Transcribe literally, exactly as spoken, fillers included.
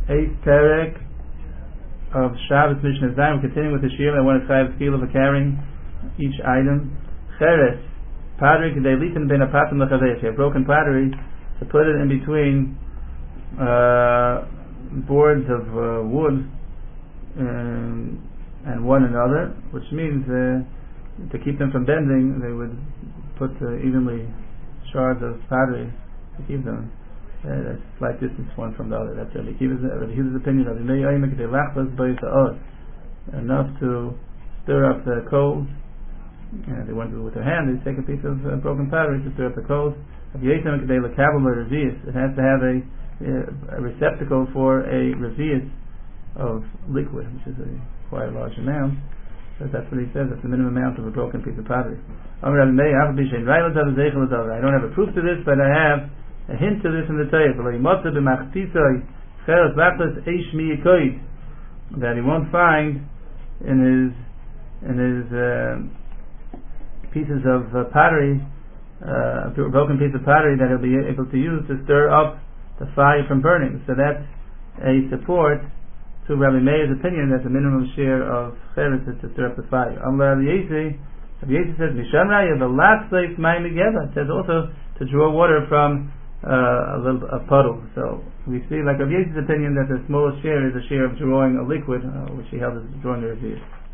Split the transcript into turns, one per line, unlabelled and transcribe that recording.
eighth perek of Shabbos Mishnah Zayin. We're continuing with the Shir. I want to try the skill of carrying each item. Cheres, pottery, they litin ben apatim lechaveich. You have broken pottery, to put it in between uh, boards of uh, wood um, and one another, which means uh, to keep them from bending, they would put uh, evenly shards of pottery to keep them uh, a slight distance one from the other. That's Rabbi Akiva's opinion. Enough to stir up the coals. Uh, they want to do it with their hand. They take a piece of uh, broken pottery to stir up the coals. It has to have a, a receptacle for a revius of liquid, which is a quite a large amount. But that's what he says. That's the minimum amount of a broken piece of pottery. I don't have a proof to this, but I have a hint to this in the Torah. That he won't find in his in his uh, pieces of uh, pottery, uh, a broken piece of pottery that he'll be able to use to stir up the fire from burning. So that's a support to Rabbi Meir's opinion that the minimum share of cheres is to stir up the fire. Amar Rabbi Yossi, Rabbi Yossi says, Mishan Raya, the last place Mayim Megeva, says also to draw water from uh, a little a puddle. So we see, like Rabbi Yossi's opinion, that the smallest share is a share of drawing a liquid, uh, which he held as drawing a revius.